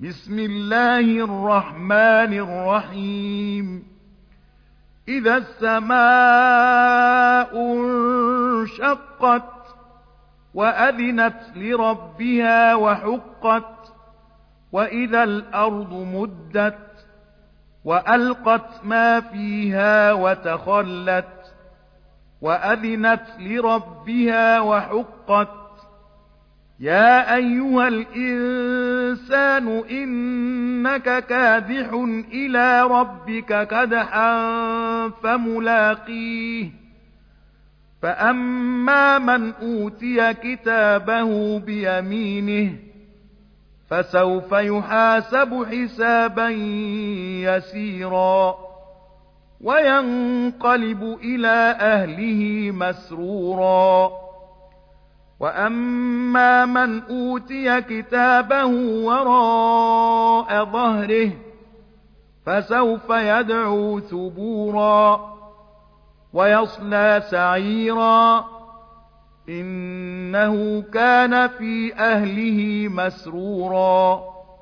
بسم الله الرحمن الرحيم إذا السماء انشقت وأذنت لربها وحقت وإذا الأرض مدت وألقت ما فيها وتخلت وأذنت لربها وحقت يا أيها الإنسان إنك كادح إلى ربك كدحا فملاقيه فأما من أوتي كتابه بيمينه فسوف يحاسب حسابا يسيرا وينقلب إلى أهله مسرورا وأما من أوتي كتابه وراء ظهره فسوف يدعو ثبورا ويصلى سعيرا إنه كان في أهله مسرورا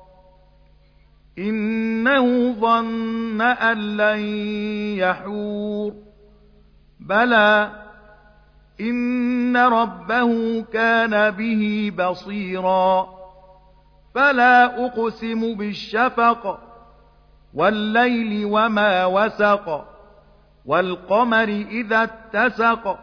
إنه ظن أن لن يحور بلى إن ربه كان به بصيرا فلا أقسم بالشفق والليل وما وسق والقمر إذا اتسق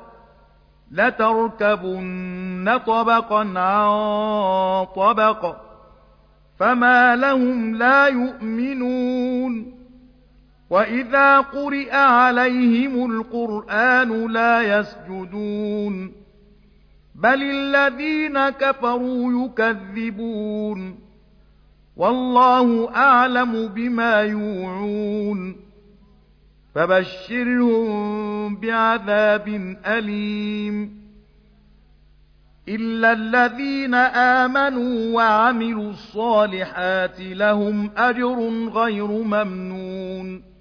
لتركبن طبقا عن طبق فما لهم لا يؤمنون وإذا قرئ عليهم القرآن لا يسجدون بل الذين كفروا يكذبون والله أعلم بما يوعون فبشرهم بعذاب أليم إلا الذين آمنوا وعملوا الصالحات لهم أجر غير ممنون